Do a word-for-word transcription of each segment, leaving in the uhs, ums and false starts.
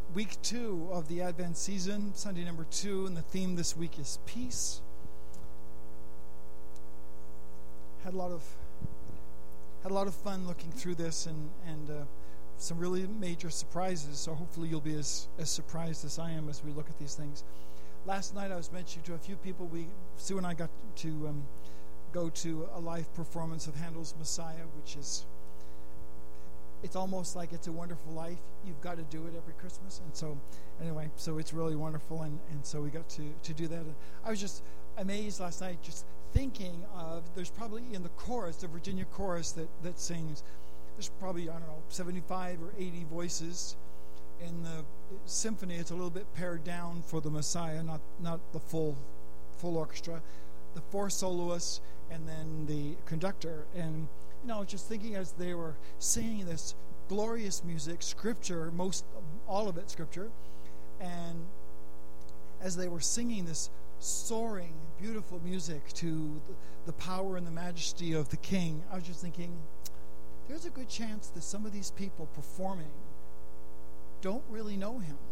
week two of the Advent season, Sunday number two, and the theme this week is peace. Had a lot of had a lot of fun looking through this, and and uh, some really major surprises. So hopefully you'll be as as surprised as I am as we look at these things. Last night I was mentioning to a few people. We Sue and I got to um, go to a live performance of Handel's Messiah, which is. It's almost like It's a Wonderful Life. You've got to do it every Christmas. And so, anyway, so it's really wonderful. And, and so we got to, to do that. And I was just amazed last night just thinking of, there's probably in the chorus, the Virginia chorus that, that sings, there's probably, I don't know, seventy-five or eighty voices. In the symphony, it's a little bit pared down for the Messiah, not not the full full orchestra. The four soloists and then the conductor. And you know, just thinking as they were singing this glorious music, scripture, most all of it scripture, and as they were singing this soaring, beautiful music to the, the power and the majesty of the King, I was just thinking, there's a good chance that some of these people performing don't really know him.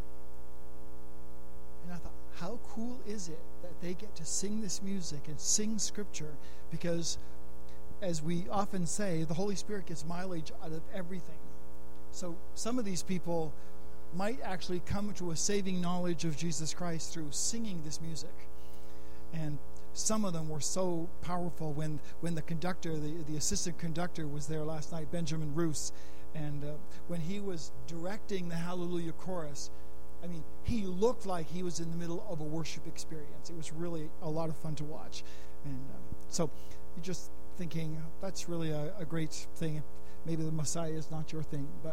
And I thought, how cool is it that they get to sing this music and sing scripture? Because as we often say, the Holy Spirit gets mileage out of everything. So some of these people might actually come to a saving knowledge of Jesus Christ through singing this music. And some of them were so powerful when, when the conductor, the, the assistant conductor was there last night, Benjamin Roos, and uh, when he was directing the Hallelujah chorus, I mean, he looked like he was in the middle of a worship experience. It was really a lot of fun to watch. And um, so you just thinking, that's really a, a great thing. Maybe the Messiah is not your thing, but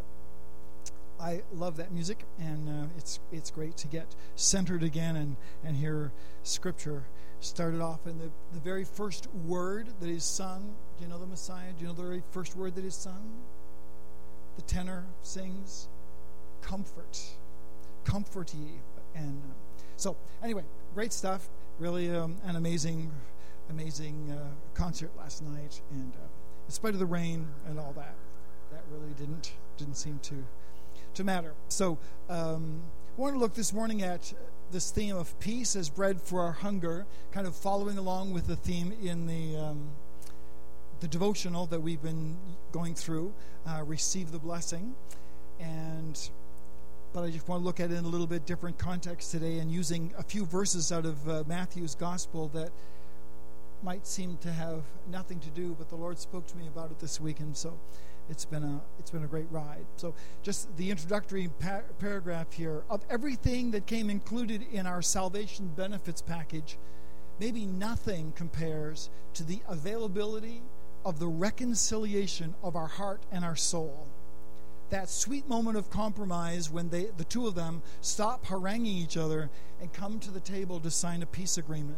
I love that music, and uh, it's it's great to get centered again and, and hear Scripture. Started off in the, the very first word that is sung. Do you know the Messiah? Do you know the very first word that is sung? The tenor sings, comfort. Comfort ye. And uh, so, anyway, great stuff. Really um, an amazing amazing uh, concert last night, and uh, in spite of the rain and all that, that really didn't didn't seem to to matter. So um, I want to look this morning at this theme of peace as bread for our hunger, kind of following along with the theme in the um, the devotional that we've been going through, uh, Receive the Blessing. And but I just want to look at it in a little bit different context today, and using a few verses out of uh, Matthew's Gospel that might seem to have nothing to do, but the Lord spoke to me about it this week, and so it's been a it's been a great ride. So just the introductory pa- paragraph here, of everything that came included in our salvation benefits package, maybe nothing compares to the availability of the reconciliation of our heart and our soul. That sweet moment of compromise when they the two of them stop haranguing each other and come to the table to sign a peace agreement.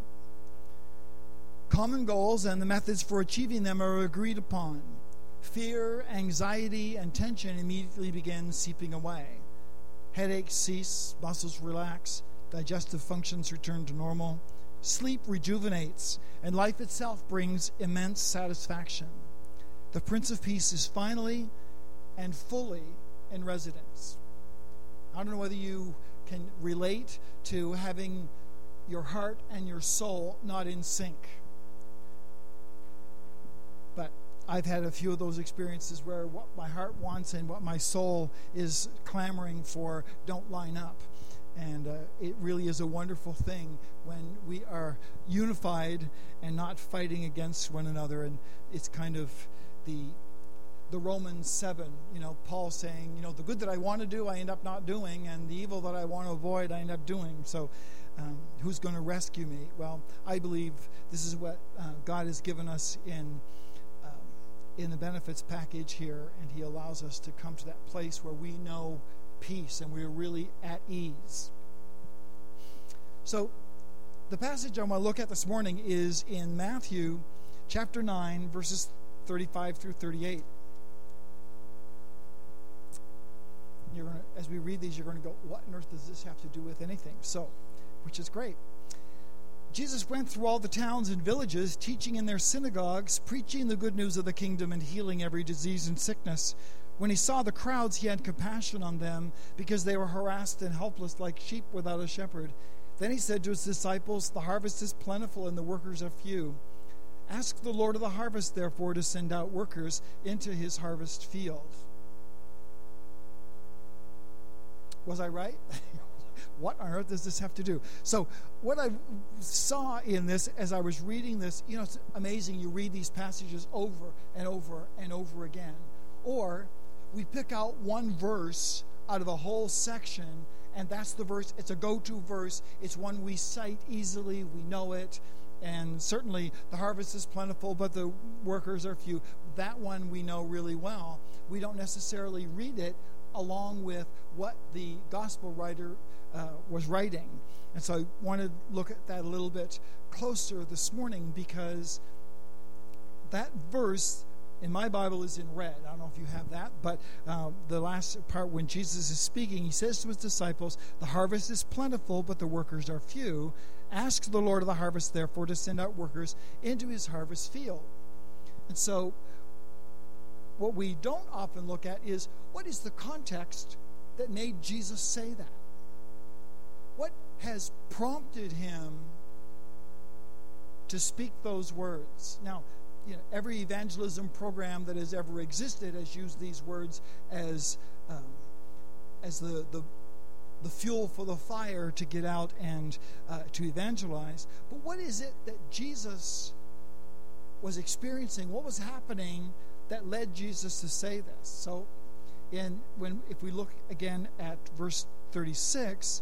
Common goals and the methods for achieving them are agreed upon. Fear, anxiety, and tension immediately begin seeping away. Headaches cease, muscles relax, digestive functions return to normal. Sleep rejuvenates, and life itself brings immense satisfaction. The Prince of Peace is finally and fully in residence. I don't know whether you can relate to having your heart and your soul not in sync. But I've had a few of those experiences where what my heart wants and what my soul is clamoring for don't line up. And uh, it really is a wonderful thing when we are unified and not fighting against one another. And it's kind of the the Romans seven, you know, Paul saying, you know, the good that I want to do, I end up not doing, and the evil that I want to avoid, I end up doing. So um, who's going to rescue me? Well, I believe this is what uh, God has given us in in the benefits package here, and he allows us to come to that place where we know peace and we're really at ease. So the passage I want to look at this morning is in Matthew chapter nine, verses thirty-five through thirty-eight. You're gonna, as we read these, you're going to go, what on earth does this have to do with anything? So, which is great. Jesus went through all the towns and villages, teaching in their synagogues, preaching the good news of the kingdom, and healing every disease and sickness. When he saw the crowds, he had compassion on them because they were harassed and helpless like sheep without a shepherd. Then he said to his disciples, "The harvest is plentiful and the workers are few. Ask the Lord of the harvest, therefore, to send out workers into his harvest field." Was I right? What on earth does this have to do? So what I saw in this as I was reading this, you know, it's amazing. You read these passages over and over and over again. Or we pick out one verse out of a whole section, and that's the verse. It's a go-to verse. It's one we cite easily. We know it. And certainly the harvest is plentiful, but the workers are few. That one we know really well. We don't necessarily read it along with what the gospel writer uh, was writing. And so I want to look at that a little bit closer this morning, because that verse in my Bible is in red. I don't know if you have that, but uh, the last part when Jesus is speaking, he says to his disciples, "The harvest is plentiful, but the workers are few. Ask the Lord of the harvest, therefore, to send out workers into his harvest field." And so what we don't often look at is, what is the context that made Jesus say that? What has prompted him to speak those words? Now, you know, every evangelism program that has ever existed has used these words as um, as the, the the fuel for the fire to get out and uh, to evangelize. But what is it that Jesus was experiencing? What was happening that led Jesus to say this? So, in when if we look again at verse thirty-six,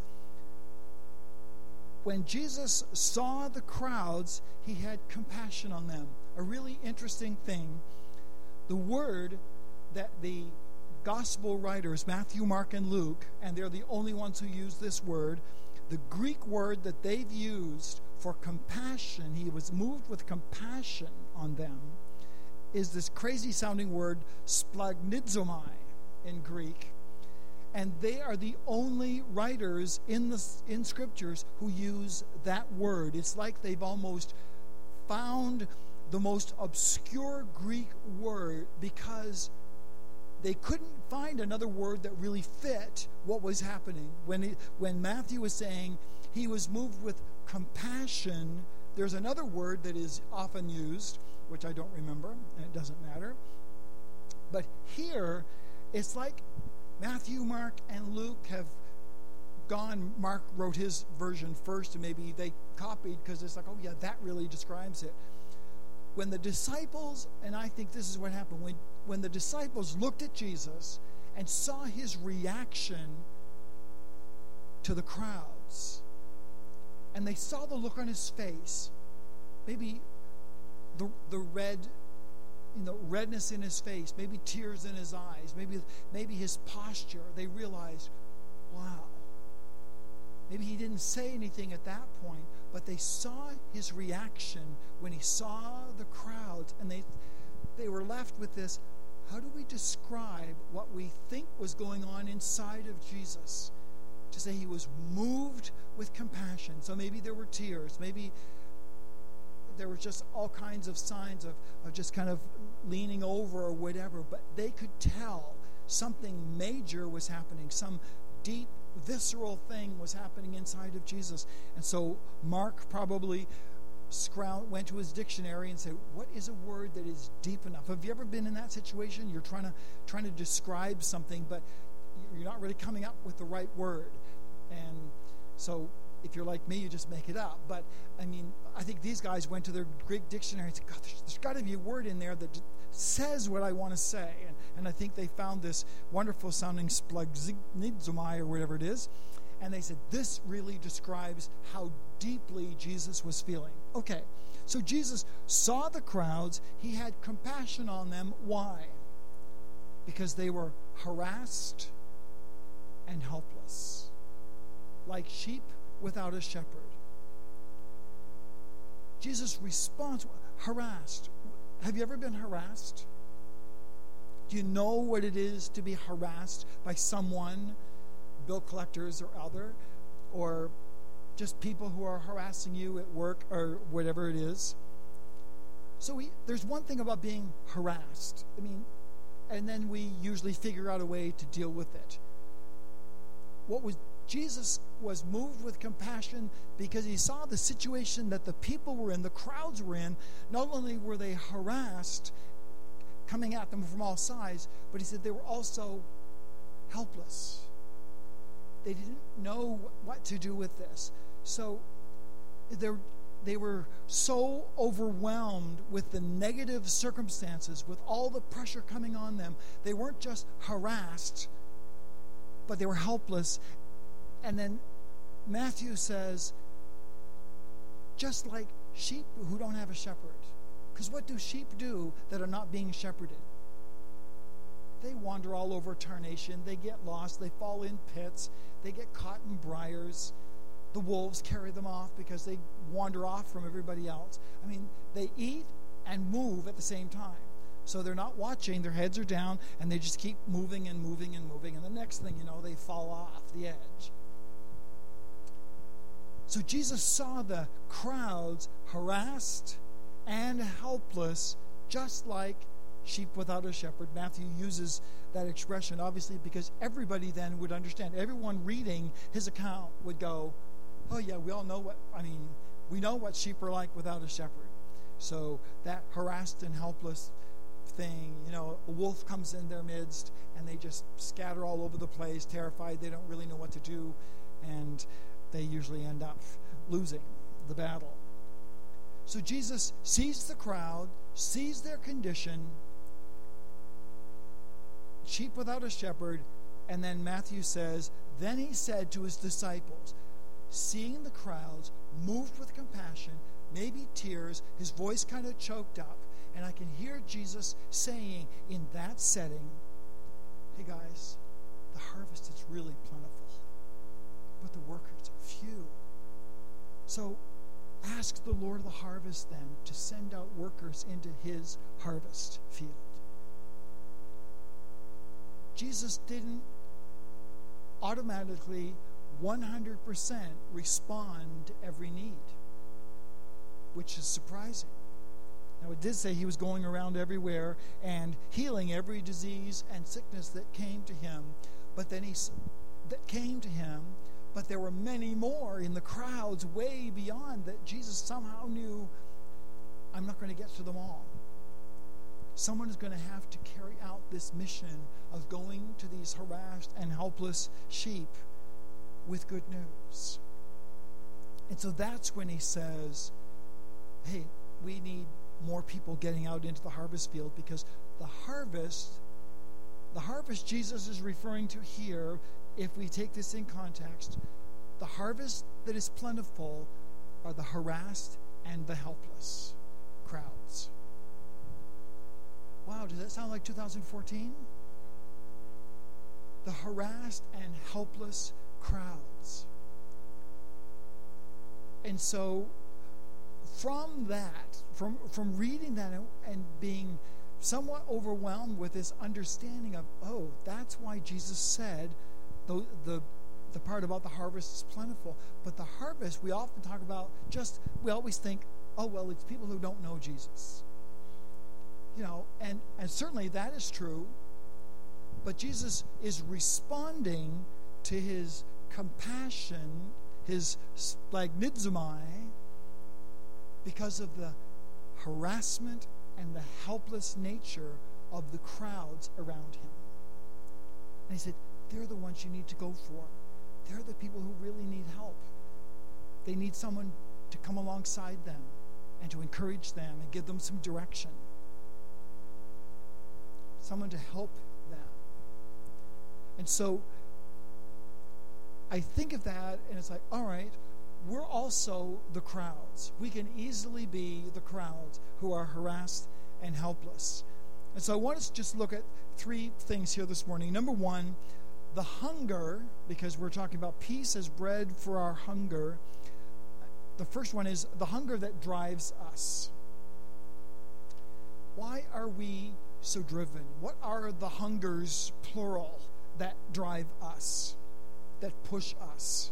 when Jesus saw the crowds, he had compassion on them. A really interesting thing. The word that the gospel writers, Matthew, Mark, and Luke, and they're the only ones who use this word, the Greek word that they've used for compassion, he was moved with compassion on them, is this crazy sounding word splagnizomai in Greek. And they are the only writers in the in scriptures who use that word. It's like they've almost found the most obscure Greek word, because they couldn't find another word that really fit what was happening. When it, when Matthew was saying he was moved with compassion, there's another word that is often used, which I don't remember, and it doesn't matter. But here, it's like Matthew, Mark, and Luke have gone, Mark wrote his version first, and maybe they copied because it's like, oh yeah, that really describes it. When the disciples, and I think this is what happened, when, when the disciples looked at Jesus and saw his reaction to the crowds, and they saw the look on his face, maybe the the red, you know, redness in his face, maybe tears in his eyes, maybe maybe his posture, they realized, wow. Maybe he didn't say anything at that point, but they saw his reaction when he saw the crowds, and they they were left with this, how do we describe what we think was going on inside of Jesus? To say he was moved with compassion. So maybe there were tears, maybe there were just all kinds of signs of, of just kind of leaning over or whatever, but they could tell something major was happening, some deep visceral thing was happening inside of Jesus. And so Mark probably scrounged, went to his dictionary and said, what is a word that is deep enough? Have you ever been in that situation? You're trying to trying to describe something, but you're not really coming up with the right word. And so if you're like me, you just make it up. But I mean, I think these guys went to their Greek dictionary and said, God, there's, there's got to be a word in there that says what I want to say. And, and I think they found this wonderful sounding splagnizomai or whatever it is. And they said, this really describes how deeply Jesus was feeling. Okay, so Jesus saw the crowds. He had compassion on them. Why? Because they were harassed and helpless, like sheep without a shepherd. Jesus' response, harassed. Have you ever been harassed? Do you know what it is to be harassed by someone, bill collectors or other, or just people who are harassing you at work or whatever it is? So we, there's one thing about being harassed. I mean, and then we usually figure out a way to deal with it. What was Jesus was moved with compassion because he saw the situation that the people were in, the crowds were in. Not only were they harassed, coming at them from all sides, but he said they were also helpless. They didn't know what to do with this. So they were so overwhelmed with the negative circumstances, with all the pressure coming on them. They weren't just harassed, but they were helpless. And then Matthew says, just like sheep who don't have a shepherd. Because what do sheep do that are not being shepherded? They wander all over tarnation. They get lost. They fall in pits. They get caught in briars. The wolves carry them off because they wander off from everybody else. I mean, they eat and move at the same time. So they're not watching. Their heads are down, and they just keep moving and moving and moving. And the next thing you know, they fall off the edge. So Jesus saw the crowds harassed and helpless, just like sheep without a shepherd. Matthew uses that expression, obviously, because everybody then would understand. Everyone reading his account would go, oh yeah, we all know what, I mean, we know what sheep are like without a shepherd. So that harassed and helpless thing, you know, a wolf comes in their midst, and they just scatter all over the place, terrified. They don't really know what to do, and they usually end up losing the battle. So Jesus sees the crowd, sees their condition, sheep without a shepherd, and then Matthew says, then he said to his disciples, seeing the crowds, moved with compassion, maybe tears, his voice kind of choked up, and I can hear Jesus saying in that setting, hey guys, the harvest is really plentiful, but the workers are few. So ask the Lord of the harvest then to send out workers into his harvest field. Jesus didn't automatically one hundred percent respond to every need, which is surprising. Now, it did say he was going around everywhere and healing every disease and sickness that came to him, but then he that came to him, but there were many more in the crowds way beyond that Jesus somehow knew, I'm not going to get to them all. Someone is going to have to carry out this mission of going to these harassed and helpless sheep with good news. And so that's when he says, hey, we need more people getting out into the harvest field, because the harvest, the harvest Jesus is referring to here, if we take this in context, the harvest that is plentiful are the harassed and the helpless crowds. Wow, does that sound like two thousand fourteen? The harassed and helpless crowds. And so from that, from, from reading that and, and being somewhat overwhelmed with this understanding of, oh, that's why Jesus said the, the, the part about the harvest is plentiful. But the harvest, we often talk about just, we always think, oh, well, it's people who don't know Jesus. You know, and, and certainly that is true. But Jesus is responding to his compassion, his splagnizomai, because of the harassment and the helpless nature of the crowds around him. And he said, they're the ones you need to go for. They're the people who really need help. They need someone to come alongside them and to encourage them and give them some direction. Someone to help them. And so I think of that, and it's like, all right, we're also the crowds. We can easily be the crowds who are harassed and helpless. And so I want us to just look at three things here this morning. Number one, the hunger, because we're talking about peace as bread for our hunger. The first one is the hunger that drives us. Why are we so driven? What are the hungers, plural, that drive us, that push us?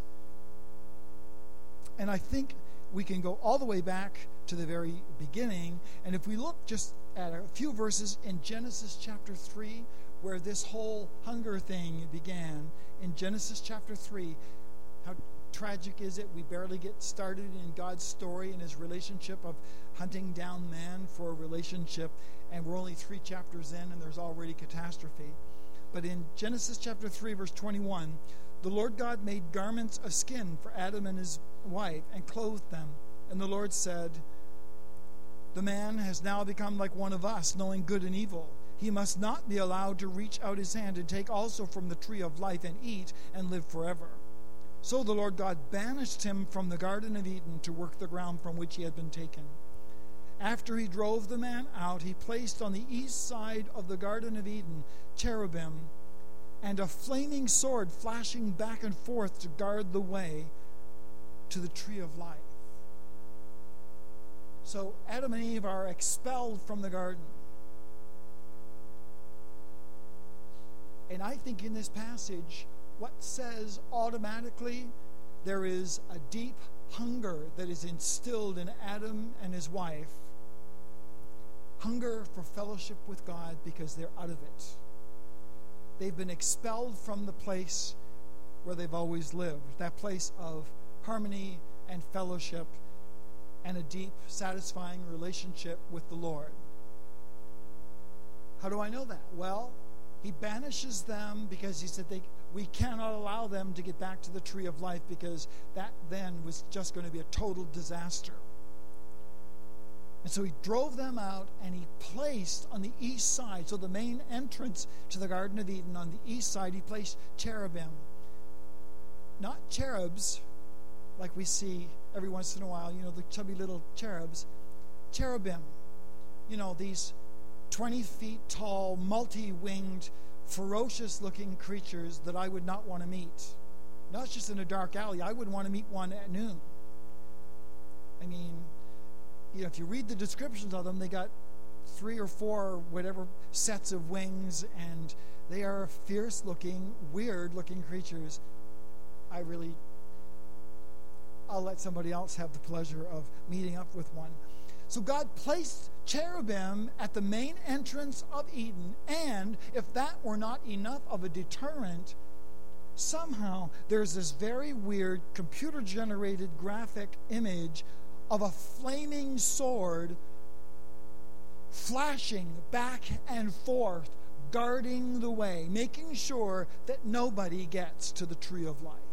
And I think we can go all the way back to the very beginning, and if we look just at a few verses in Genesis chapter three, where this whole hunger thing began. In Genesis chapter three, how tragic is it? We barely get started in God's story and his relationship of hunting down man for a relationship, and we're only three chapters in and there's already catastrophe. But in Genesis chapter three, verse twenty-one, the Lord God made garments of skin for Adam and his wife and clothed them. And the Lord said, the man has now become like one of us, knowing good and evil. He must not be allowed to reach out his hand and take also from the tree of life and eat and live forever. So the Lord God banished him from the Garden of Eden to work the ground from which he had been taken. After he drove the man out, he placed on the east side of the Garden of Eden cherubim and a flaming sword flashing back and forth to guard the way to the tree of life. So Adam and Eve are expelled from the garden. And I think in this passage, what says automatically, there is a deep hunger that is instilled in Adam and his wife. Hunger for fellowship with God because they're out of it. They've been expelled from the place where they've always lived, that place of harmony and fellowship and a deep, satisfying relationship with the Lord. How do I know that? Well, he banishes them because he said they, we cannot allow them to get back to the tree of life, because that then was just going to be a total disaster. And so he drove them out, and he placed on the east side, so the main entrance to the Garden of Eden, on the east side, he placed cherubim. Not cherubs, like we see every once in a while, you know, the chubby little cherubs. Cherubim, you know, these twenty feet tall, multi-winged, ferocious-looking creatures that I would not want to meet. Not just in a dark alley. I wouldn't want to meet one at noon. I mean, you know, if you read the descriptions of them, they got three or four whatever sets of wings, and they are fierce-looking, weird-looking creatures. I really, I'll let somebody else have the pleasure of meeting up with one. So God placed cherubim at the main entrance of Eden, and if that were not enough of a deterrent, somehow there's this very weird computer-generated graphic image of a flaming sword flashing back and forth, guarding the way, making sure that nobody gets to the tree of life.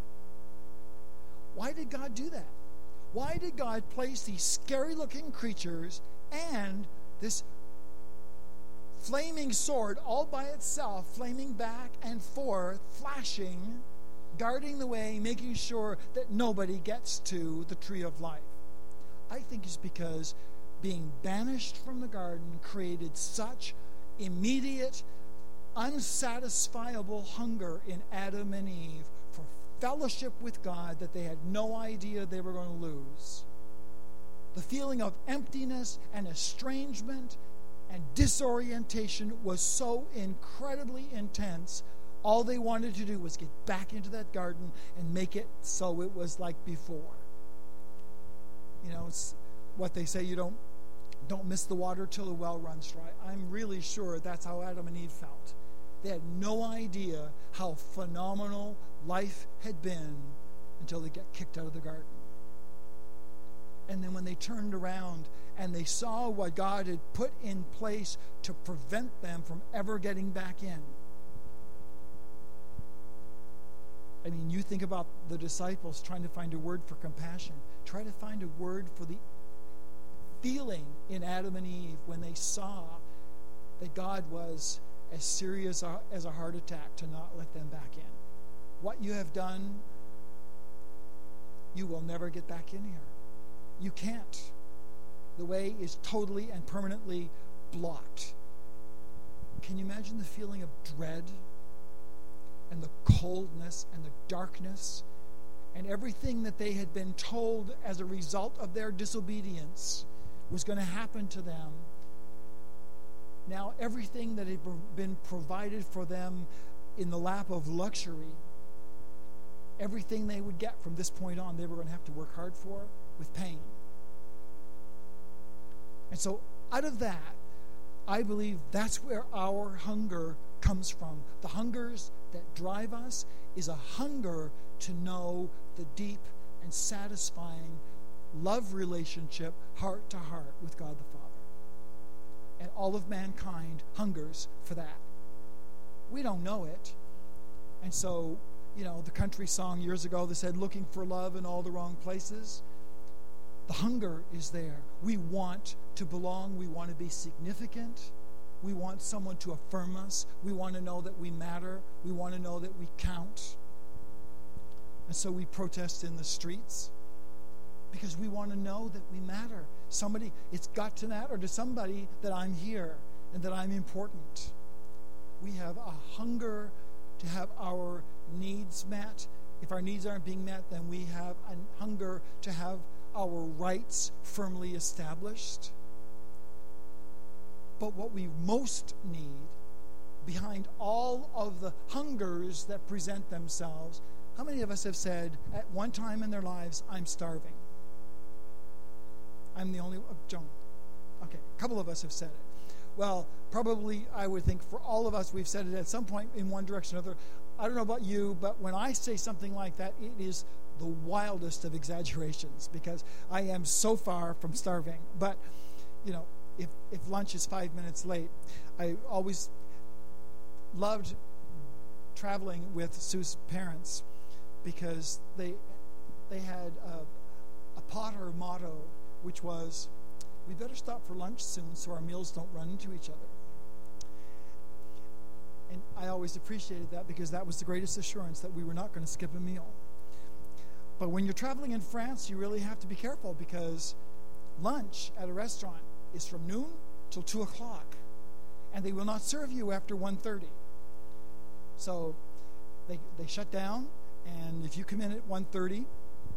Why did God do that? Why did God place these scary-looking creatures and this flaming sword all by itself, flaming back and forth, flashing, guarding the way, making sure that nobody gets to the tree of life? I think it's because being banished from the garden created such immediate, unsatisfiable hunger in Adam and Eve for fellowship with God that they had no idea they were going to lose. The feeling of emptiness and estrangement and disorientation was so incredibly intense. All they wanted to do was get back into that garden and make it so it was like before. You know, it's what they say, you don't don't miss the water till the well runs dry. I'm really sure that's how Adam and Eve felt. They had no idea how phenomenal life had been until they got kicked out of the garden. And then when they turned around and they saw what God had put in place to prevent them from ever getting back in. I mean, you think about the disciples trying to find a word for compassion. Try to find a word for the feeling in Adam and Eve when they saw that God was as serious as a heart attack to not let them back in. What you have done, you will never get back in here. You can't. The way is totally and permanently blocked. Can you imagine the feeling of dread and the coldness and the darkness and everything that they had been told as a result of their disobedience was going to happen to them? Now everything that had been provided for them in the lap of luxury, everything they would get from this point on, they were going to have to work hard for with pain. And so out of that, I believe that's where our hunger comes from. The hungers that drive us is a hunger to know the deep and satisfying love relationship, heart to heart, with God the Father. And all of mankind hungers for that. We don't know it. And so, you know, the country song years ago that said, looking for love in all the wrong places. The hunger is there. We want to belong. We want to be significant. We want someone to affirm us. We want to know that we matter. We want to know that we count. And so we protest in the streets because we want to know that we matter. Somebody, it's got to matter to somebody that I'm here and that I'm important. We have a hunger to have our needs met. If our needs aren't being met, then we have a hunger to have our rights firmly established. But what we most need, behind all of the hungers that present themselves, how many of us have said at one time in their lives, I'm starving? I'm the only one. Joan. Okay, a couple of us have said it. Well, probably I would think for all of us, we've said it at some point in one direction or another. I don't know about you, but when I say something like that, it is the wildest of exaggerations because I am so far from starving. But, you know, if, if lunch is five minutes late, I always loved traveling with Sue's parents because they they had a, a Potter motto, which was, we better stop for lunch soon so our meals don't run into each other. And I always appreciated that because that was the greatest assurance that we were not going to skip a meal. But when you're traveling in France, you really have to be careful because lunch at a restaurant is from noon till two o'clock. And they will not serve you after one thirty. So they they shut down, and if you come in at one thirty,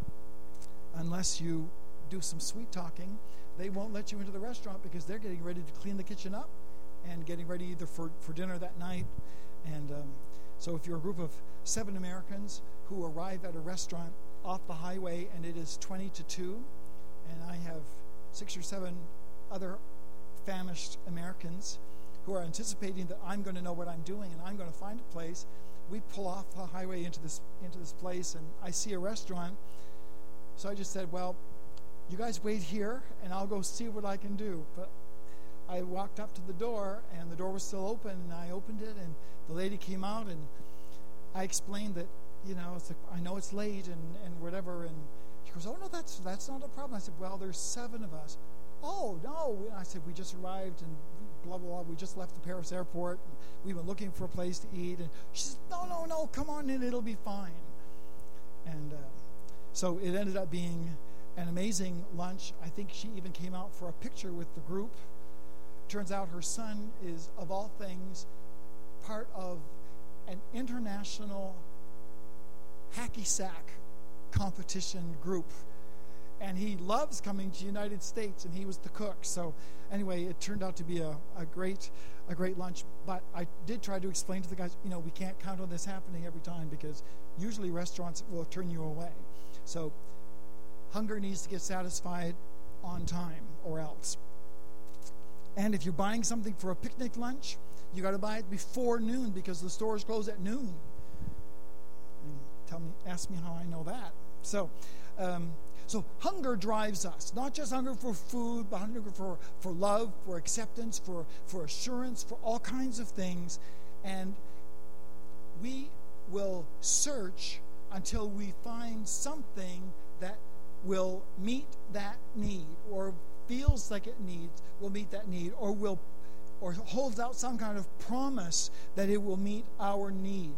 unless you do some sweet talking, they won't let you into the restaurant because they're getting ready to clean the kitchen up and getting ready either for, for dinner that night. And um, so if you're a group of seven Americans who arrive at a restaurant off the highway and it is twenty to two, and I have six or seven other famished Americans who are anticipating that I'm going to know what I'm doing and I'm going to find a place, we pull off the highway into this into this place, and I see a restaurant. So I just said, well, you guys wait here, and I'll go see what I can do. But I walked up to the door, and the door was still open, and I opened it, and the lady came out, and I explained that, you know, it's like, I know it's late and, and whatever, and she goes, oh, no, that's that's not a problem. I said, well, there's seven of us. Oh, no. And I said, we just arrived, and blah, blah, blah. We just left the Paris airport. And we've been looking for a place to eat. And she said, no, no, no, come on in. It'll be fine. And uh, so it ended up being an amazing lunch. I think she even came out for a picture with the group. Turns out her son is, of all things, part of an international hacky sack competition group. And he loves coming to the United States, and he was the cook. So anyway, it turned out to be a, a great a great lunch. But I did try to explain to the guys, you know, we can't count on this happening every time because usually restaurants will turn you away. So hunger needs to get satisfied on time or else. And if you're buying something for a picnic lunch, you got to buy it before noon because the stores close at noon. And tell me, ask me how I know that. So, um, so hunger drives us. Not just hunger for food, but hunger for, for love, for acceptance, for, for assurance, for all kinds of things. And we will search until we find something that will meet that need, or feels like it needs will meet that need, or will or holds out some kind of promise that it will meet our need.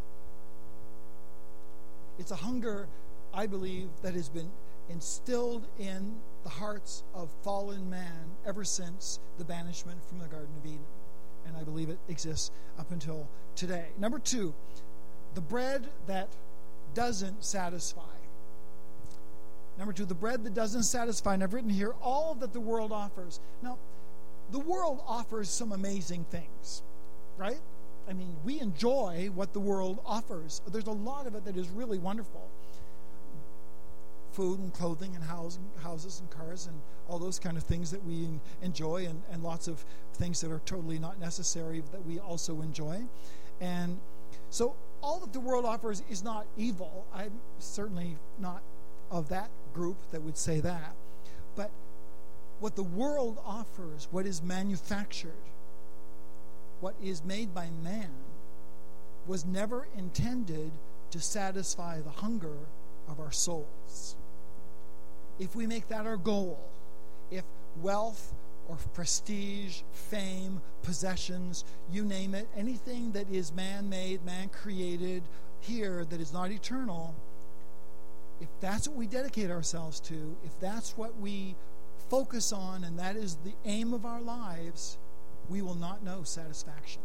It's a hunger, I believe, that has been instilled in the hearts of fallen man ever since the banishment from the Garden of Eden. And I believe it exists up until today. Number two, the bread that doesn't satisfy. Number two, the bread that doesn't satisfy. And I've written here all that the world offers. Now, the world offers some amazing things, right? I mean, we enjoy what the world offers. There's a lot of it that is really wonderful. food and clothing and housing, houses and cars and all those kind of things that we enjoy, and, and lots of things that are totally not necessary that we also enjoy. And so all that the world offers is not evil. I'm certainly not of that group that would say that. But what the world offers, what is manufactured, what is made by man, was never intended to satisfy the hunger of our souls. If we make that our goal, if wealth or prestige, fame, possessions, you name it, anything that is man-made, man-created here that is not eternal, if that's what we dedicate ourselves to, if that's what we focus on and that is the aim of our lives, we will not know satisfaction.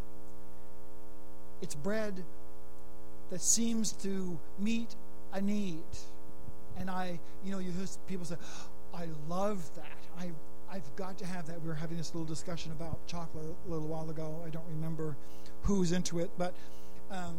It's bread that seems to meet a need. And I, you know, you hear people say, I love that. I, I've got to have that. We were having this little discussion about chocolate a little while ago. I don't remember who's into it, but, um,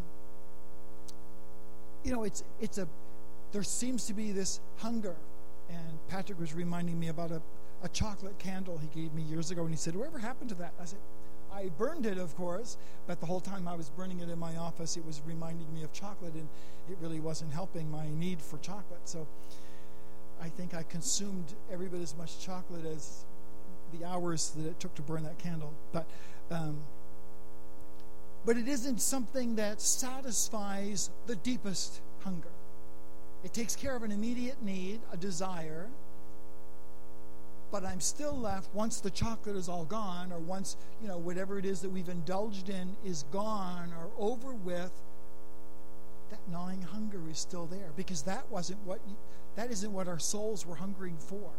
you know, it's it's a, there seems to be this hunger. And Patrick was reminding me about a, a chocolate candle he gave me years ago, and he said, whatever happened to that? I said, I burned it, of course, but the whole time I was burning it in my office, it was reminding me of chocolate, and it really wasn't helping my need for chocolate. So I think I consumed every bit as much chocolate as the hours that it took to burn that candle. But um, but it isn't something that satisfies the deepest hunger. It takes care of an immediate need, a desire, but I'm still left, once the chocolate is all gone, or once, you know, whatever it is that we've indulged in is gone or over with, that gnawing hunger is still there, because that wasn't what you, that isn't what our souls were hungering for.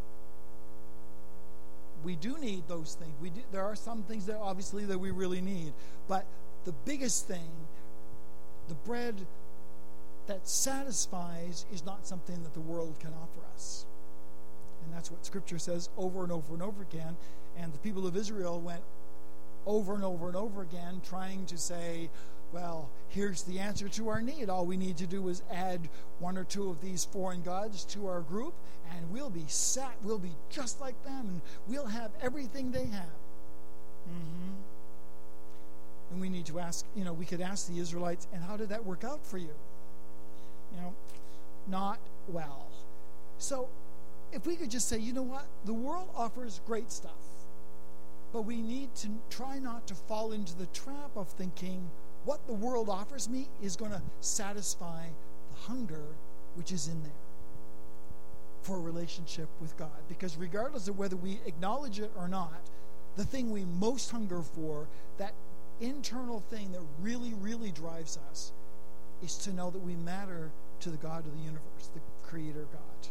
We do need those things. We do, there are some things that obviously that we really need, but the biggest thing, the bread that satisfies, is not something that the world can offer us. And that's what Scripture says over and over and over again. And the people of Israel went over and over and over again trying to say, well, here's the answer to our need. All we need to do is add one or two of these foreign gods to our group, and we'll be sat, we'll be just like them, and we'll have everything they have. Mm-hmm. And we need to ask, you know, we could ask the Israelites, and how did that work out for you? You know, not well. So if we could just say, you know what, the world offers great stuff, but we need to try not to fall into the trap of thinking what the world offers me is going to satisfy the hunger which is in there for a relationship with God. Because regardless of whether we acknowledge it or not, the thing we most hunger for, that internal thing that really, really drives us, is to know that we matter to the God of the universe, the Creator God.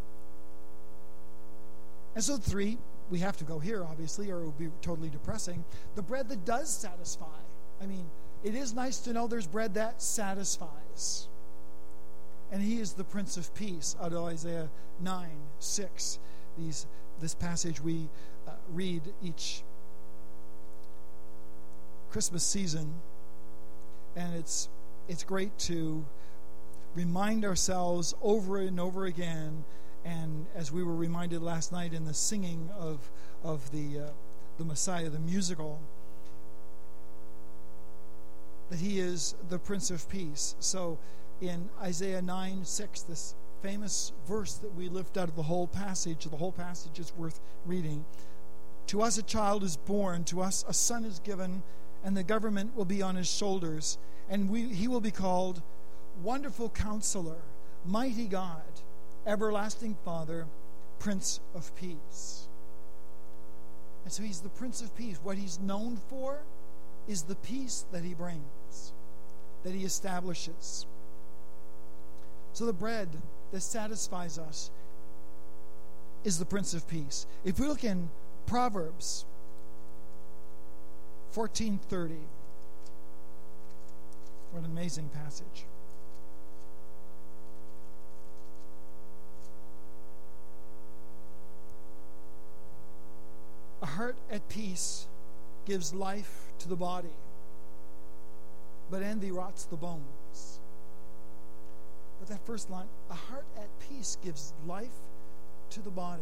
And so three, we have to go here, obviously, or it would be totally depressing. The bread that does satisfy. I mean, it is nice to know there's bread that satisfies. And He is the Prince of Peace, out of Isaiah nine, six. These, this passage we uh, read each Christmas season. And it's it's great to remind ourselves over and over again, and as we were reminded last night in the singing of of the uh, the Messiah, the musical, that He is the Prince of Peace. So in Isaiah nine six, this famous verse that we lift out of the whole passage, the whole passage is worth reading. To us a child is born, to us a son is given, and the government will be on His shoulders, and we, He will be called Wonderful Counselor, Mighty God, Everlasting Father, Prince of Peace. And so He's the Prince of Peace. What He's known for is the peace that He brings, that He establishes. So the bread that satisfies us is the Prince of Peace. If we look in Proverbs fourteen thirty, what an amazing passage. A heart at peace gives life to the body, but envy rots the bones. with that first line, a heart at peace gives life to the body.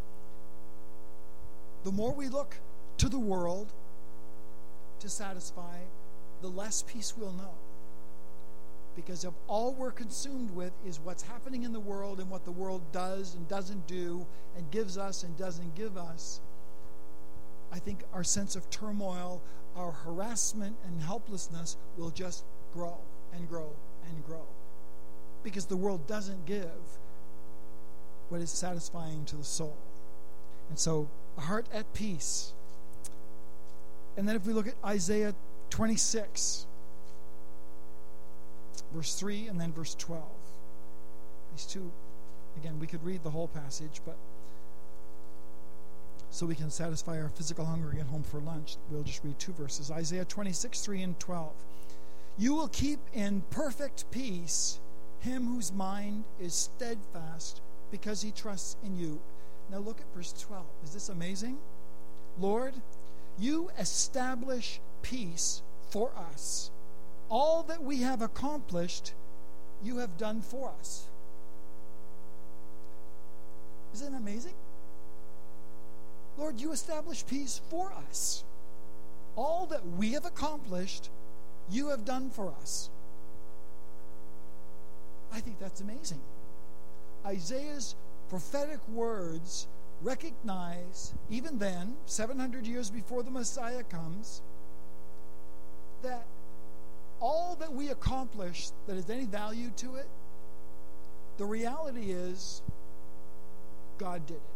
The more we look to the world to satisfy, the less peace we'll know. Because if all we're consumed with is what's happening in the world and what the world does and doesn't do and gives us and doesn't give us, I think our sense of turmoil, our harassment and helplessness will just grow and grow and grow. Because the world doesn't give what is satisfying to the soul. And so, a heart at peace. And then if we look at Isaiah twenty-six, verse three and then verse twelve. These two, again, we could read the whole passage, but so we can satisfy our physical hunger and get home for lunch, we'll just read two verses. Isaiah twenty-six, three and twelve. You will keep in perfect peace him whose mind is steadfast because he trusts in you. Now look at verse twelve. Is this amazing? Lord, you establish peace for us. All that we have accomplished, you have done for us. Isn't that amazing? Lord, you establish peace for us. All that we have accomplished, you have done for us. I think that's amazing. Isaiah's prophetic words recognize, even then, seven hundred years before the Messiah comes, that all that we accomplish that has any value to it, the reality is God did it.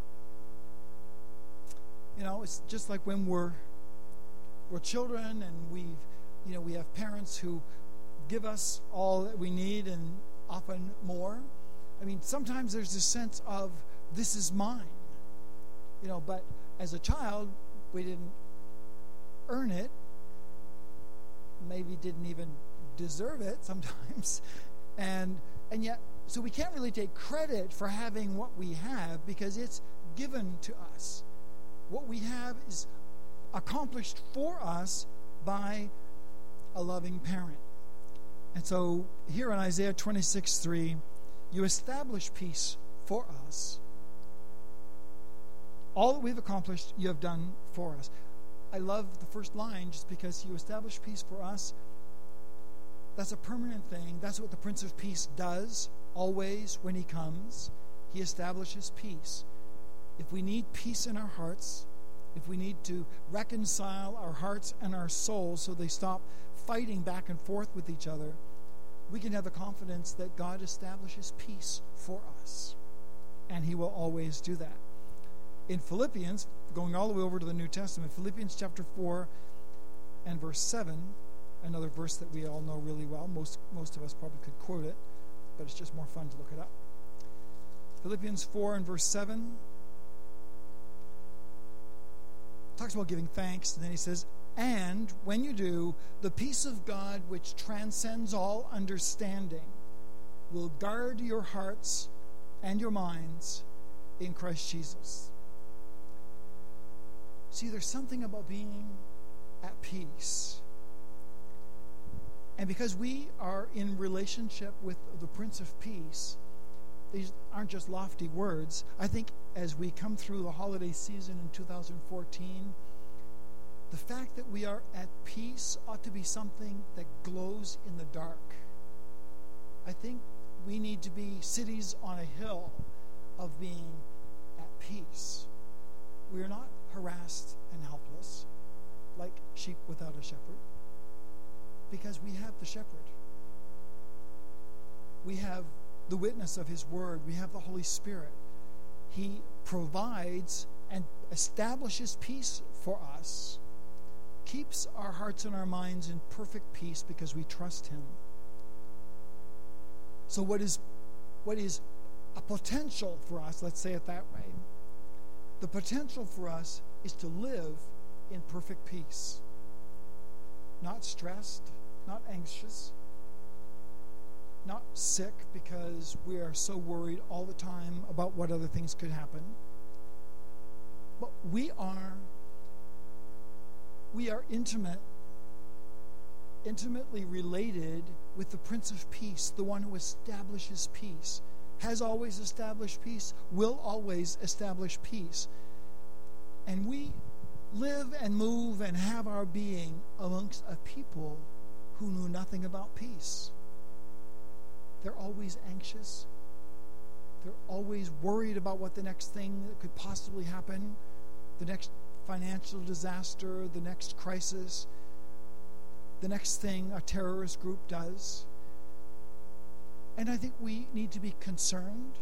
You know, it's just like when we're we're children and we, you know, we have parents who give us all that we need and often more. I mean, sometimes there's this sense of this is mine. You know, but as a child, we didn't earn it. Maybe didn't even deserve it sometimes. And and yet, so we can't really take credit for having what we have because it's given to us. What we have is accomplished for us by a loving parent. And so here in Isaiah twenty-six, three, you establish peace for us. All that we've accomplished, you have done for us. I love the first line just because you establish peace for us. That's a permanent thing. That's what the Prince of Peace does always when he comes. He establishes peace. If we need peace in our hearts, if we need to reconcile our hearts and our souls so they stop fighting back and forth with each other, we can have the confidence that God establishes peace for us. And he will always do that. In Philippians, going all the way over to the New Testament, Philippians chapter four and verse seven, another verse that we all know really well. Most, most of us probably could quote it, but it's just more fun to look it up. Philippians four and verse seven talks about giving thanks, and then he says, and when you do, the peace of God which transcends all understanding will guard your hearts and your minds in Christ Jesus. See, there's something about being at peace. And because we are in relationship with the Prince of Peace, these aren't just lofty words. I think as we come through the holiday season in two thousand fourteen, the fact that we are at peace ought to be something that glows in the dark. I think we need to be cities on a hill of being at peace. We are not harassed and helpless like sheep without a shepherd, because we have the shepherd. We have the witness of his word. We have the Holy Spirit. He provides and establishes peace for us, keeps our hearts and our minds in perfect peace because we trust him. So what is what is a potential for us, let's say it that way, the potential for us is to live in perfect peace. Not stressed, not anxious, not sick because we are so worried all the time about what other things could happen. But we are we are intimate, intimately related with the Prince of Peace, the one who establishes peace, has always established peace, will always establish peace. And we live and move and have our being amongst a people who knew nothing about peace. They're always anxious. They're always worried about what the next thing that could possibly happen, the next financial disaster, the next crisis, the next thing a terrorist group does. And I think we need to be concerned.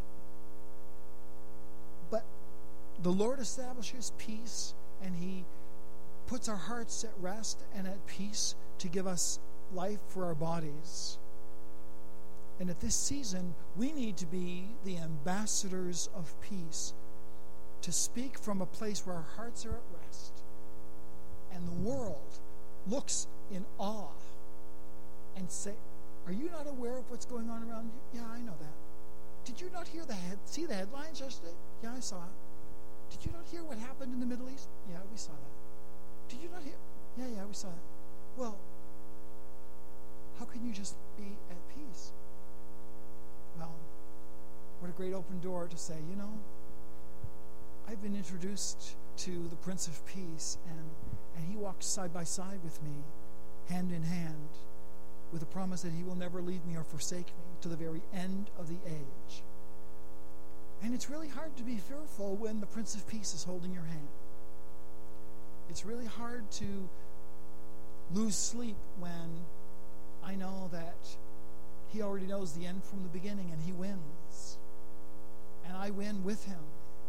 But the Lord establishes peace, and He puts our hearts at rest and at peace to give us life for our bodies. And at this season, we need to be the ambassadors of peace, to speak from a place where our hearts are at rest, and the world looks in awe and say, "Are you not aware of what's going on around you?" "Yeah, I know that." "Did you not hear the head see the headlines yesterday?" "Yeah, I saw it." "Did you not hear what happened in the Middle East?" "Yeah, we saw that." "Did you not hear?" "Yeah, yeah, we saw that." Well, how can you just be at peace? Well, what a great open door to say, you know, I've been introduced to the Prince of Peace, and, and He walks side by side with me, hand in hand, with a promise that He will never leave me or forsake me to the very end of the age. And it's really hard to be fearful when the Prince of Peace is holding your hand. It's really hard to lose sleep when I know that He already knows the end from the beginning, and He wins. And I win with Him.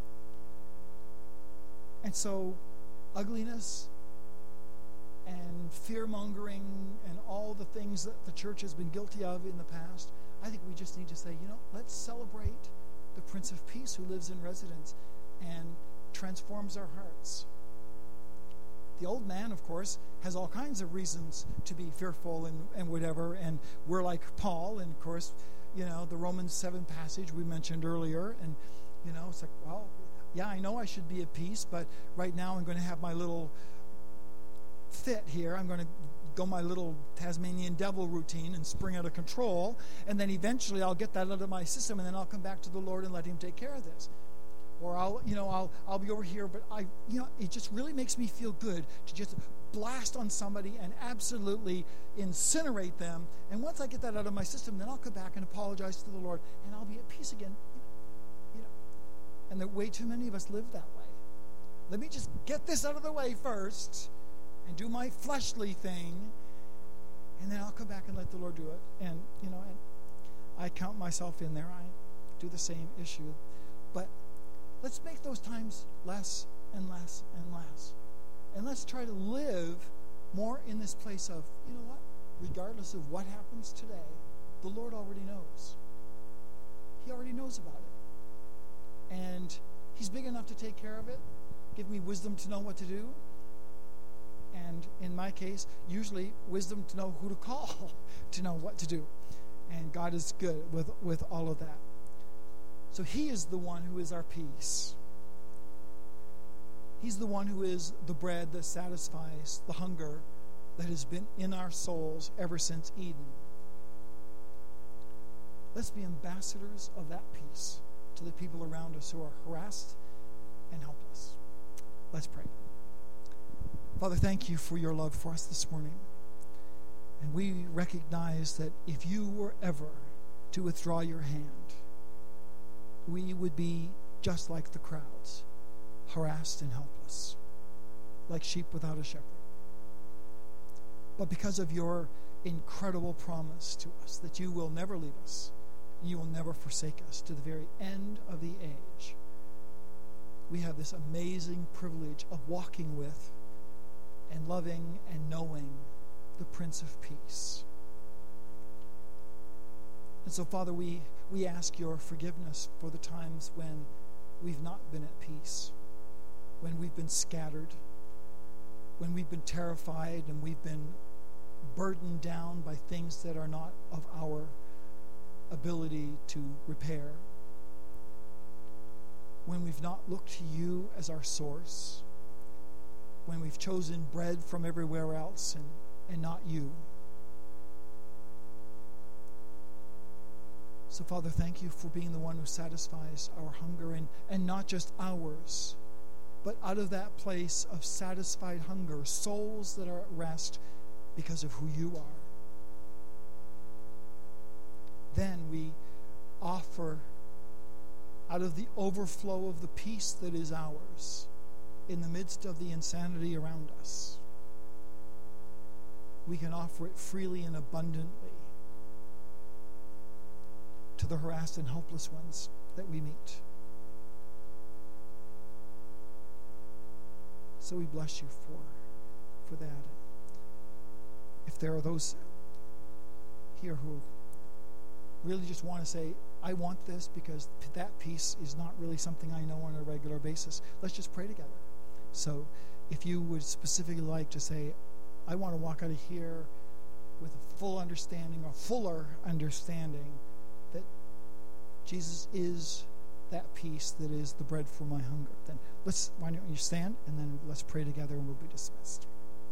And so, ugliness and fear-mongering and all the things that the church has been guilty of in the past, I think we just need to say, you know, let's celebrate the Prince of Peace who lives in residence and transforms our hearts. The old man, of course, has all kinds of reasons to be fearful and, and whatever, and we're like Paul, and of course, you know, the Romans seven passage we mentioned earlier, and, you know, it's like, well, yeah, I know I should be at peace, but right now I'm going to have my little fit here. I'm going to go my little Tasmanian devil routine and spring out of control, and then eventually I'll get that out of my system, and then I'll come back to the Lord and let Him take care of this. Or I'll, you know, I'll I'll be over here, but I, you know, it just really makes me feel good to just blast on somebody and absolutely incinerate them. And once I get that out of my system, then I'll come back and apologize to the Lord, and I'll be at peace again. You know, and that way too many of us live that way. Let me just get this out of the way first, and do my fleshly thing, and then I'll come back and let the Lord do it. And you know, and I count myself in there. I do the same issue, but let's make those times less and less and less. And let's try to live more in this place of, you know what? Regardless of what happens today, the Lord already knows. He already knows about it. And He's big enough to take care of it, give me wisdom to know what to do. And in my case, usually wisdom to know who to call to know what to do. And God is good with, with all of that. So He is the one who is our peace. He's the one who is the bread that satisfies the hunger that has been in our souls ever since Eden. Let's be ambassadors of that peace to the people around us who are harassed and helpless. Let's pray. Father, thank You for Your love for us this morning. And we recognize that if You were ever to withdraw Your hand, we would be just like the crowds, harassed and helpless, like sheep without a shepherd. But because of Your incredible promise to us that You will never leave us, You will never forsake us to the very end of the age, we have this amazing privilege of walking with and loving and knowing the Prince of Peace. And so, Father, we, we ask Your forgiveness for the times when we've not been at peace, when we've been scattered, when we've been terrified and we've been burdened down by things that are not of our ability to repair, when we've not looked to You as our source, when we've chosen bread from everywhere else and, and not You. So, Father, thank you for being the one who satisfies our hunger, and, and not just ours, but out of that place of satisfied hunger, souls that are at rest because of who you are. Then we offer out of the overflow of the peace that is ours in the midst of the insanity around us. We can offer it freely and abundantly to the harassed and helpless ones that we meet. So we bless you for, for that. If there are those here who really just want to say, I want this because that peace is not really something I know on a regular basis, let's just pray together. So if you would specifically like to say, I want to walk out of here with a full understanding or fuller understanding that Jesus is that peace that is the bread for my hunger, then let's, why don't you stand and then let's pray together and we'll be dismissed.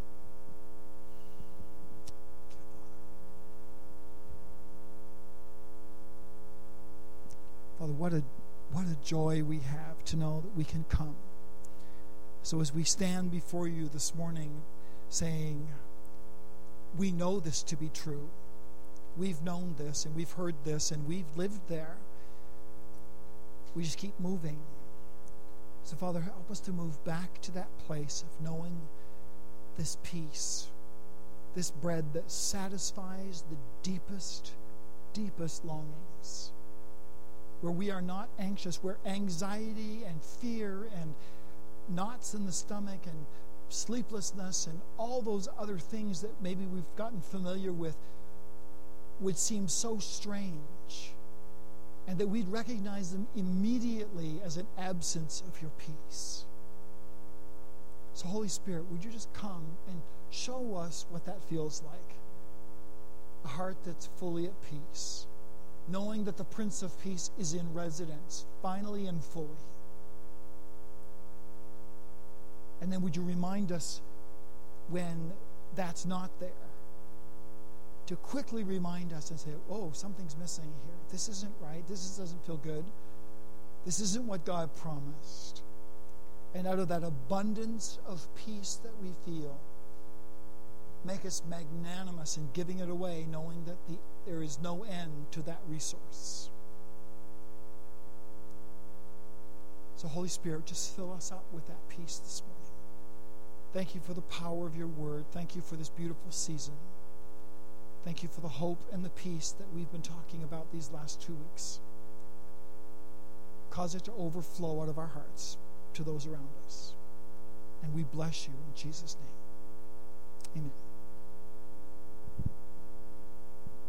Father, what a what a joy we have to know that we can come. So as we stand before you this morning saying, we know this to be true. We've known this and we've heard this and we've lived there. We just keep moving. So Father, help us to move back to that place of knowing this peace, this bread that satisfies the deepest, deepest longings. Where we are not anxious, where anxiety and fear and knots in the stomach and sleeplessness and all those other things that maybe we've gotten familiar with would seem so strange, and that we'd recognize them immediately as an absence of your peace. So Holy Spirit, would you just come and show us what that feels like? A heart that's fully at peace, knowing that the Prince of Peace is in residence, finally and fully. And then would you remind us when that's not there, to quickly remind us and say, oh, something's missing here. This isn't right. This doesn't feel good. This isn't what God promised. And out of that abundance of peace that we feel, make us magnanimous in giving it away, knowing that the, there is no end to that resource. So Holy Spirit, just fill us up with that peace this morning. Thank you for the power of your word. Thank you for this beautiful season. Thank you for the hope and the peace that we've been talking about these last two weeks. Cause it to overflow out of our hearts to those around us. And we bless you in Jesus' name. Amen.